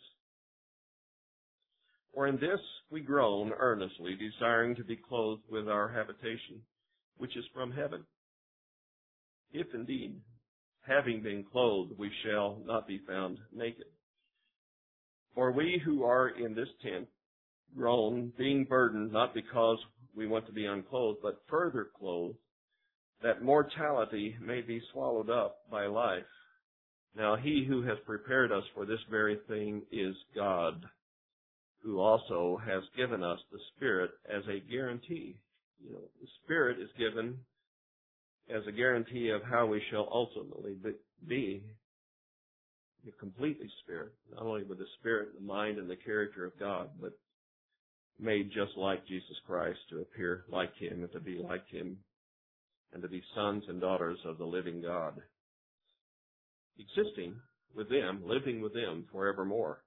For in this we groan earnestly, desiring to be clothed with our habitation, which is from heaven. If indeed, having been clothed, we shall not be found naked. For we who are in this tent groan, being burdened, not because we want to be unclothed, but further clothed, that mortality may be swallowed up by life. Now he who has prepared us for this very thing is God, who also has given us the Spirit as a guarantee." The Spirit is given as a guarantee of how we shall ultimately be completely Spirit, not only with the Spirit, the mind, and the character of God, but made just like Jesus Christ, to appear like Him and to be like Him, and to be sons and daughters of the living God, existing with them, living with them forevermore.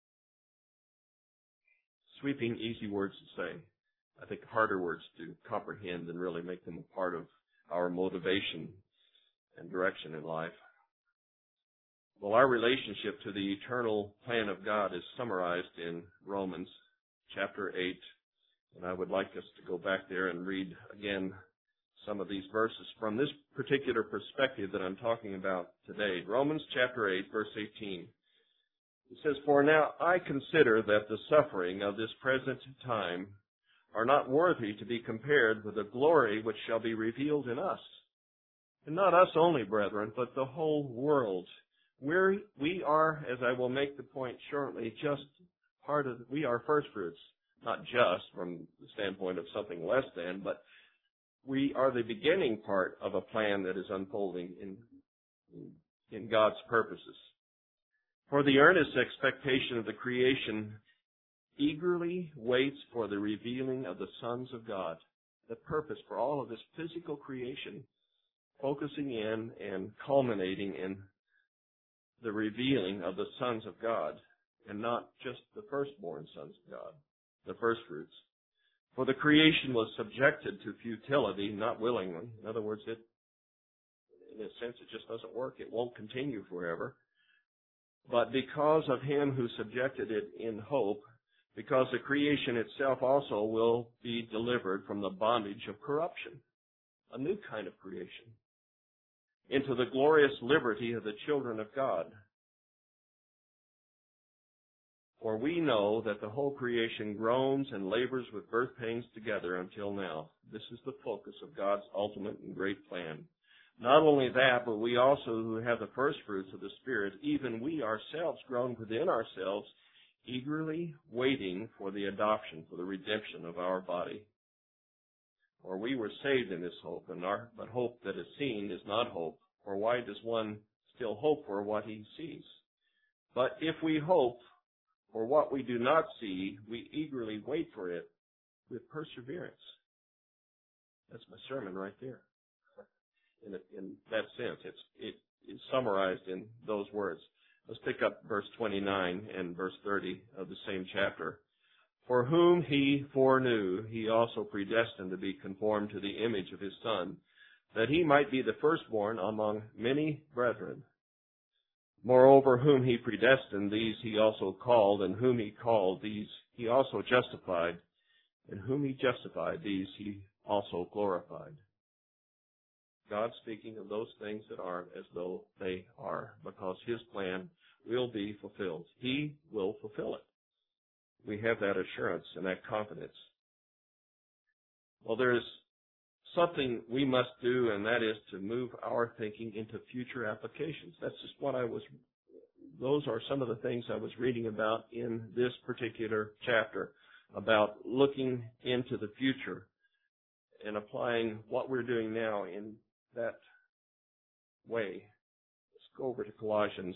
Sweeping, easy words to say. I think harder words to comprehend and really make them a part of our motivation and direction in life. Well, our relationship to the eternal plan of God is summarized in Romans chapter 8, and I would like us to go back there and read again some of these verses from this particular perspective that I'm talking about today. Romans chapter 8, verse 18. It says, "For now I consider that the suffering of this present time are not worthy to be compared with the glory which shall be revealed in us. And not us only, brethren, but the whole world. We are, as I will make the point shortly, just we are first fruits. Not just from the standpoint of something less than, but we are the beginning part of a plan that is unfolding in God's purposes. For the earnest expectation of the creation eagerly waits for the revealing of the sons of God." The purpose for all of this physical creation, focusing in and culminating in the revealing of the sons of God, and not just the firstborn sons of God, the first fruits. "For the creation was subjected to futility, not willingly." In other words, in a sense, it just doesn't work. It won't continue forever. "But because of him who subjected it in hope, because the creation itself also will be delivered from the bondage of corruption," a new kind of creation, "into the glorious liberty of the children of God. For we know that the whole creation groans and labors with birth pains together until now." This is the focus of God's ultimate and great plan. "Not only that, but we also who have the first fruits of the Spirit, even we ourselves groan within ourselves, eagerly waiting for the adoption, for the redemption of our body. For we were saved in this hope, but hope that is seen is not hope. For why does one still hope for what he sees? But if we hope for what we do not see, we eagerly wait for it with perseverance." That's my sermon right there. In that sense, it's summarized in those words. Let's pick up verse 29 and verse 30 of the same chapter. "For whom he foreknew, he also predestined to be conformed to the image of his Son, that he might be the firstborn among many brethren. Moreover, whom he predestined, these he also called, and whom he called, these he also justified, and whom he justified, these he also glorified." God speaking of those things that aren't as though they are, because his plan will be fulfilled. He will fulfill it. We have that assurance and that confidence. Well, there's something we must do, and that is to move our thinking into future applications. That's just those are some of the things I was reading about in this particular chapter, about looking into the future and applying what we're doing now in that way. Let's go over to Colossians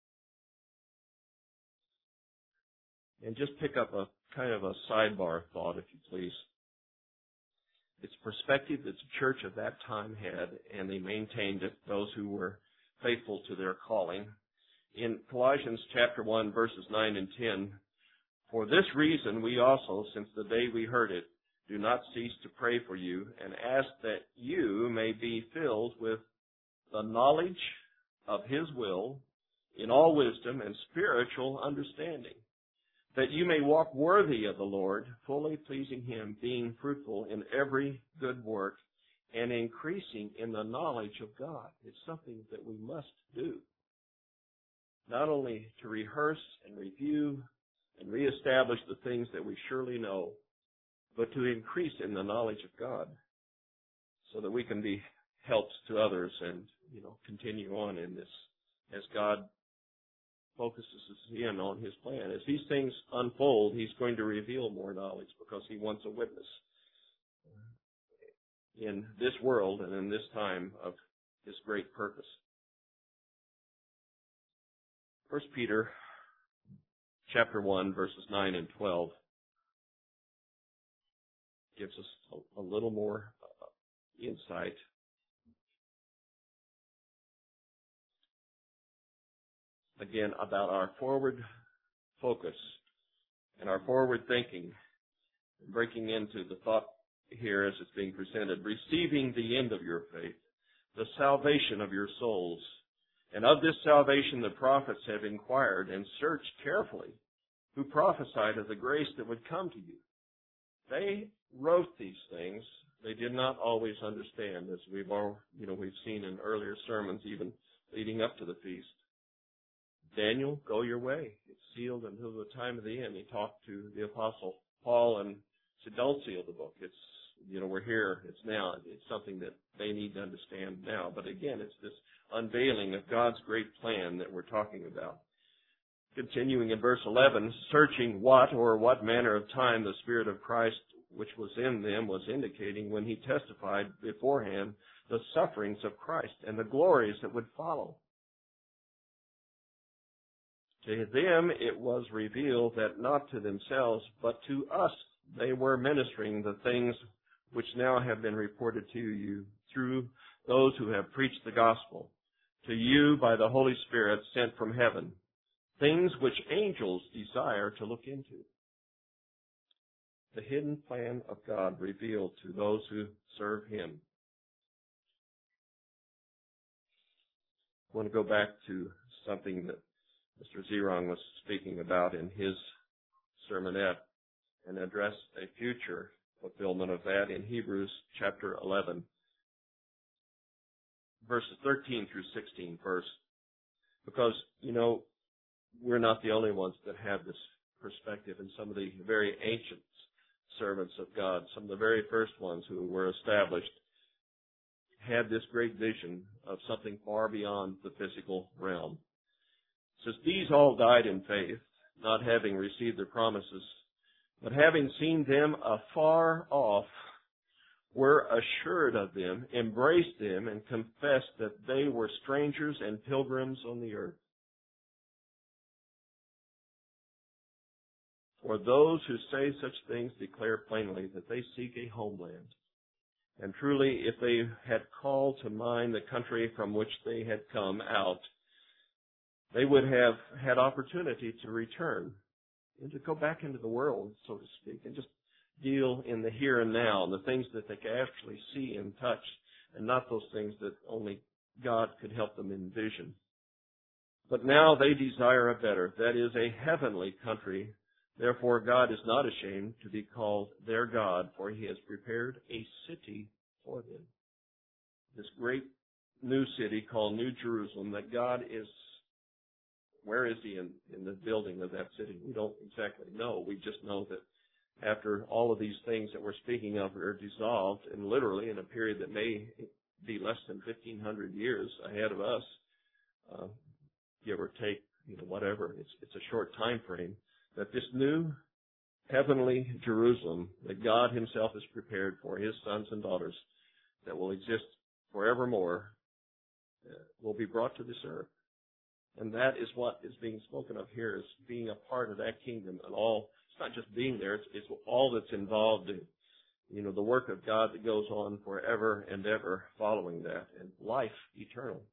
and just pick up a kind of a sidebar thought, if you please. It's perspective that the church of that time had, and they maintained it, those who were faithful to their calling. In Colossians chapter 1, verses 9 and 10, "For this reason we also, since the day we heard it, do not cease to pray for you and ask that you may be filled with the knowledge of his will in all wisdom and spiritual understanding, that you may walk worthy of the Lord, fully pleasing him, being fruitful in every good work and increasing in the knowledge of God." It's something that we must do. Not only to rehearse and review and reestablish the things that we surely know, but to increase in the knowledge of God so that we can be helps to others and, continue on in this as God focuses us in on his plan. As these things unfold, he's going to reveal more knowledge because he wants a witness in this world and in this time of his great purpose. 1 Peter chapter 1, verses 9 and 12 gives us a little more insight. Again, about our forward focus and our forward thinking, breaking into the thought here as it's being presented, receiving the end of your faith, the salvation of your souls, And of this salvation the prophets have inquired and searched carefully, who prophesied of the grace that would come to you. They wrote these things. They did not always understand, as we've seen in earlier sermons, even leading up to the feast. Daniel, go your way. It's sealed until the time of the end. He talked to the Apostle Paul and said, don't seal the book. It's, we're here. It's now. It's something that they need to understand now. But again, it's this unveiling of God's great plan that we're talking about. Continuing in verse 11, searching what manner of time the Spirit of Christ which was in them was indicating when he testified beforehand the sufferings of Christ and the glories that would follow. To them it was revealed that not to themselves, but to us they were ministering the things which now have been reported to you through those who have preached the gospel, to you by the Holy Spirit sent from heaven, things which angels desire to look into. The hidden plan of God revealed to those who serve Him. I want to go back to something that Mr. Zerong was speaking about in his sermonette and address a future fulfillment of that in Hebrews chapter 11, verses 13 through 16 first. Because, we're not the only ones that have this perspective, and some of the very ancient servants of God, some of the very first ones who were established, had this great vision of something far beyond the physical realm. It says, these all died in faith, not having received the promises, but having seen them afar off, were assured of them, embraced them, and confessed that they were strangers and pilgrims on the earth. For those who say such things declare plainly that they seek a homeland. And truly, if they had called to mind the country from which they had come out, they would have had opportunity to return and to go back into the world, so to speak, and just deal in the here and now, and the things that they could actually see and touch, and not those things that only God could help them envision. But now they desire a better, that is, a heavenly country. Therefore God is not ashamed to be called their God, for He has prepared a city for them. This great new city called New Jerusalem that God is, where is He in the building of that city? We don't exactly know. We just know that after all of these things that we're speaking of are dissolved, and literally in a period that may be less than 1,500 years ahead of us, give or take, whatever, it's a short time frame, that this new heavenly Jerusalem that God Himself has prepared for His sons and daughters that will exist forevermore will be brought to this earth. And that is what is being spoken of here, is being a part of that kingdom and all. It's not just being there, it's all that's involved in, the work of God that goes on forever and ever following that, and life eternal.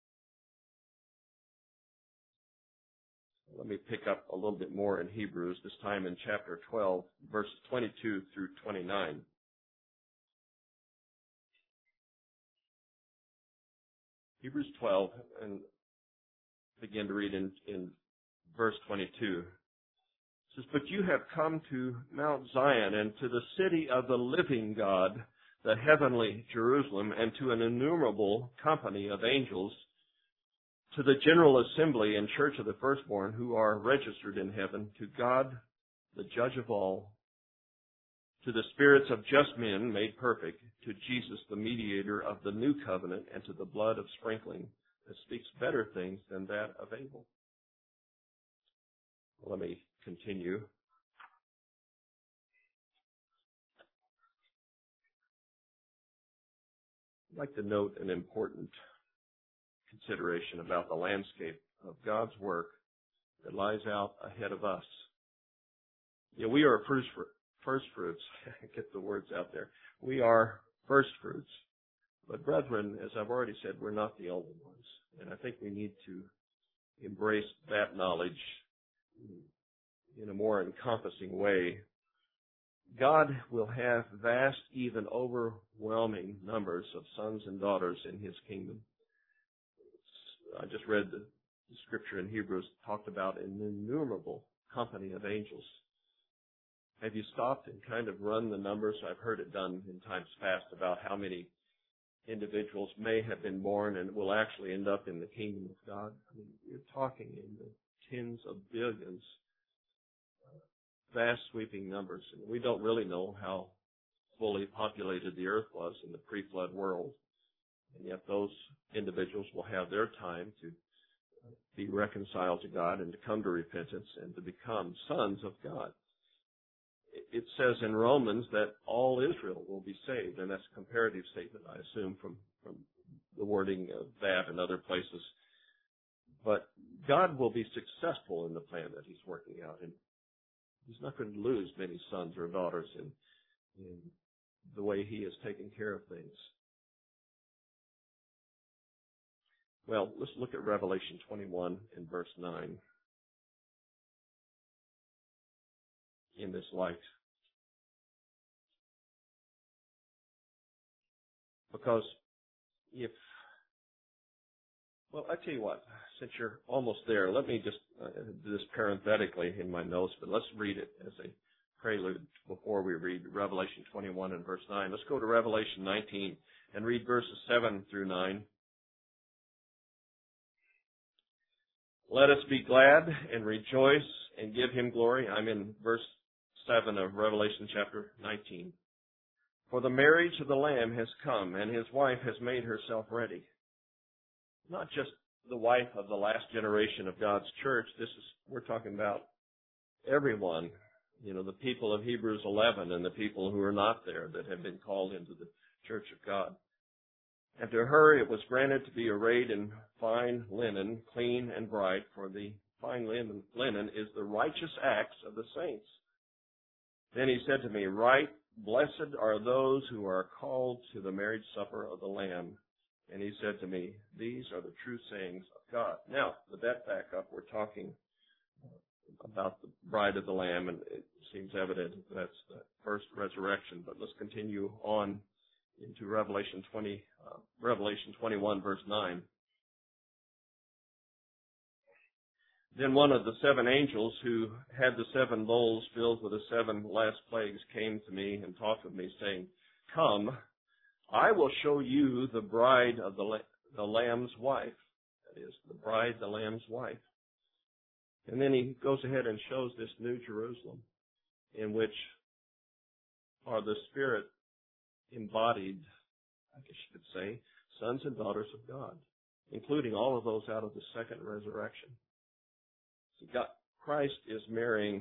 Let me pick up a little bit more in Hebrews, this time in chapter 12, verses 22 through 29. Hebrews 12, and begin to read in verse 22. It says, but you have come to Mount Zion and to the city of the living God, the heavenly Jerusalem, and to an innumerable company of angels, to the general assembly and church of the firstborn who are registered in heaven, to God, the judge of all, to the spirits of just men made perfect, to Jesus, the mediator of the new covenant, and to the blood of sprinkling that speaks better things than that of Abel. Let me continue. I'd like to note an important consideration about the landscape of God's work that lies out ahead of us. We are first fruits. Get the words out there. We are first fruits. But brethren, as I've already said, we're not the only ones. And I think we need to embrace that knowledge in a more encompassing way. God will have vast, even overwhelming numbers of sons and daughters in His kingdom. I just read the scripture in Hebrews talked about an innumerable company of angels. Have you stopped and kind of run the numbers? I've heard it done in times past about how many individuals may have been born and will actually end up in the kingdom of God. I mean, you're talking in the tens of billions, vast sweeping numbers. And we don't really know how fully populated the earth was in the pre-flood world. And yet those individuals will have their time to be reconciled to God and to come to repentance and to become sons of God. It says in Romans that all Israel will be saved, and that's a comparative statement, I assume, from the wording of that and other places. But God will be successful in the plan that He's working out, and He's not going to lose many sons or daughters in the way He has taken care of things. Well, let's look at Revelation 21 and verse 9 in this light. Because I tell you what, since you're almost there, let me just do this parenthetically in my notes, but let's read it as a prelude before we read Revelation 21 and verse 9. Let's go to Revelation 19 and read verses 7 through 9. Let us be glad and rejoice and give Him glory. I'm in verse 7 of Revelation chapter 19. For the marriage of the Lamb has come, and His wife has made herself ready. Not just the wife of the last generation of God's church. We're talking about everyone, the people of Hebrews 11 and the people who are not there that have been called into the church of God. And to her it was granted to be arrayed in fine linen, clean and bright, for the fine linen is the righteous acts of the saints. Then He said to me, Write, blessed are those who are called to the marriage supper of the Lamb. And He said to me, These are the true sayings of God. Now, with that back up, we're talking about the bride of the Lamb, and it seems evident that's the first resurrection. But let's continue on into Revelation 21, verse 9. Then one of the seven angels who had the seven bowls filled with the seven last plagues came to me and talked with me, saying, Come, I will show you the bride of the Lamb's wife. That is, the bride, the Lamb's wife. And then he goes ahead and shows this New Jerusalem, in which are the Spirit embodied, I guess you could say, sons and daughters of God, including all of those out of the second resurrection. So Christ is marrying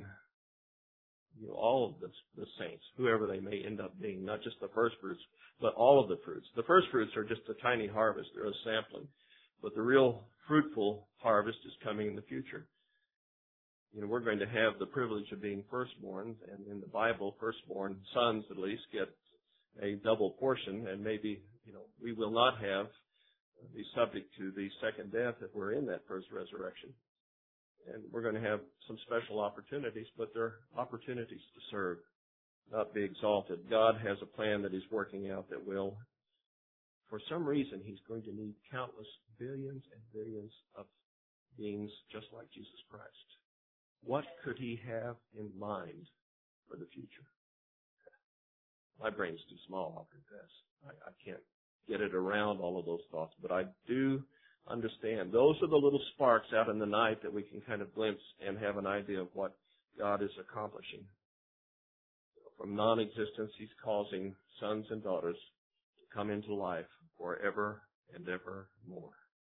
all of the saints, whoever they may end up being, not just the first fruits, but all of the fruits. The first fruits are just a tiny harvest. They're a sampling. But the real fruitful harvest is coming in the future. We're going to have the privilege of being firstborn, and in the Bible, firstborn sons at least get a double portion, and maybe, we will not be subject to the second death if we're in that first resurrection. And we're going to have some special opportunities, but they're opportunities to serve, not be exalted. God has a plan that He's working out that will, for some reason, He's going to need countless billions and billions of beings just like Jesus Christ. What could He have in mind for the future? My brain's too small, I'll confess. I can't get it around all of those thoughts, but I do understand. Those are the little sparks out in the night that we can kind of glimpse and have an idea of what God is accomplishing. From non-existence, He's causing sons and daughters to come into life forever and ever more.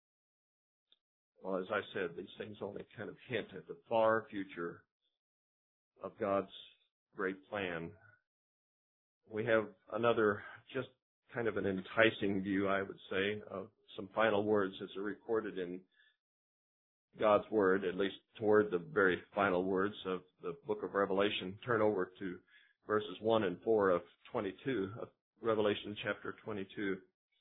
Well, as I said, these things only kind of hint at the far future of God's great plan. We have another, just kind of an enticing view, I would say, of some final words as are recorded in God's Word, at least toward the very final words of the book of Revelation. Turn over to verses 1 and 4 of 22, of Revelation chapter 22.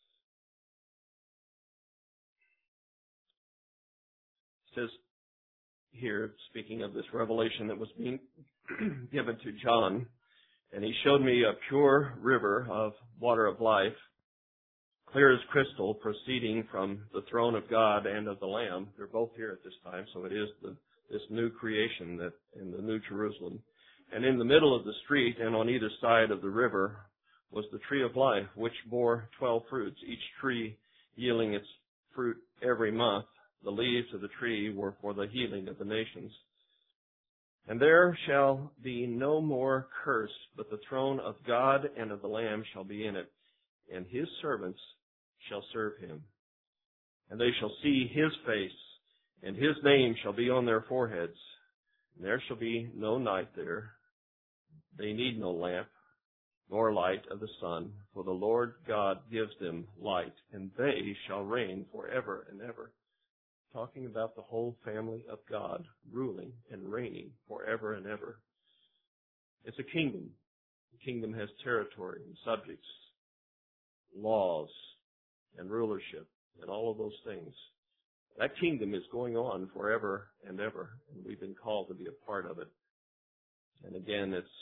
It says here, speaking of this revelation that was being given to John, and he showed me a pure river of water of life, clear as crystal, proceeding from the throne of God and of the Lamb. They're both here at this time, so it is this new creation that in the New Jerusalem. And in the middle of the street and on either side of the river was the tree of life, which bore 12 fruits, each tree yielding its fruit every month. The leaves of the tree were for the healing of the nations. And there shall be no more curse, but the throne of God and of the Lamb shall be in it, and his servants shall serve him. And they shall see his face, and his name shall be on their foreheads. And there shall be no night there. They need no lamp, nor light of the sun, for the Lord God gives them light, and they shall reign forever and ever. Talking about the whole family of God ruling and reigning forever and ever. It's a kingdom. The kingdom has territory and subjects, laws and rulership and all of those things. That kingdom is going on forever and ever, and we've been called to be a part of it. And again, it's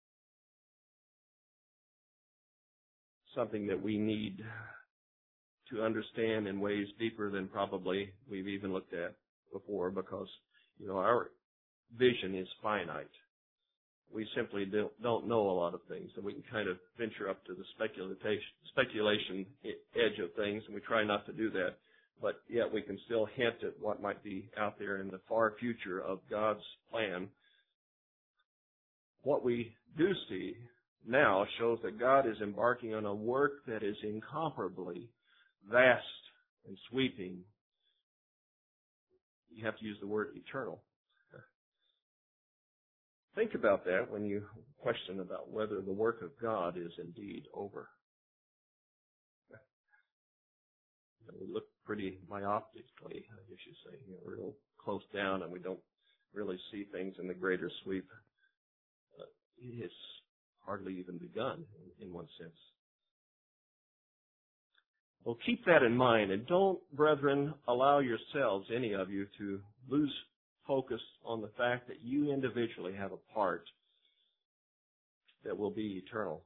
something that we need to understand in ways deeper than probably we've even looked at before, because, our vision is finite. We simply don't know a lot of things, and we can kind of venture up to the speculation edge of things, and we try not to do that, but yet we can still hint at what might be out there in the far future of God's plan. What we do see now shows that God is embarking on a work that is incomparably vast and sweeping. You have to use the word eternal. Think about that when you question about whether the work of God is indeed over. We look pretty myopically, I guess you say, real close down, and we don't really see things in the greater sweep. It's hardly even begun in one sense. Well, keep that in mind, and don't, brethren, allow yourselves, any of you, to lose focus on the fact that you individually have a part that will be eternal.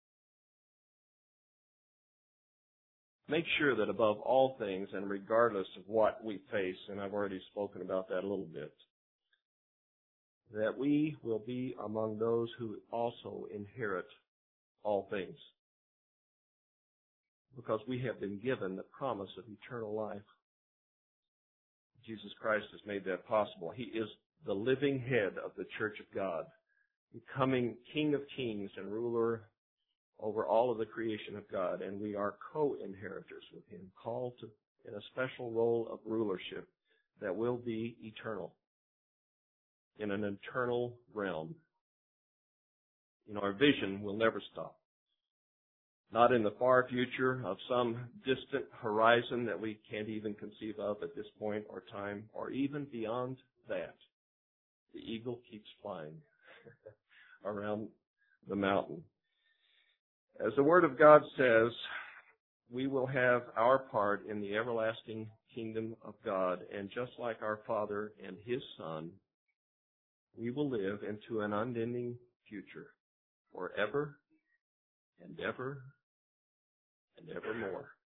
Make sure that above all things, and regardless of what we face, and I've already spoken about that a little bit, that we will be among those who also inherit all things. Because we have been given the promise of eternal life. Jesus Christ has made that possible. He is the living head of the Church of God, becoming King of Kings and ruler over all of the creation of God, and we are co-inheritors with him, called to in a special role of rulership that will be eternal, in an eternal realm. Our vision will never stop. Not in the far future of some distant horizon that we can't even conceive of at this point or time, or even beyond that. The eagle keeps flying around the mountain. As the Word of God says, we will have our part in the everlasting kingdom of God, and just like our Father and His Son, we will live into an unending future forever and ever and evermore.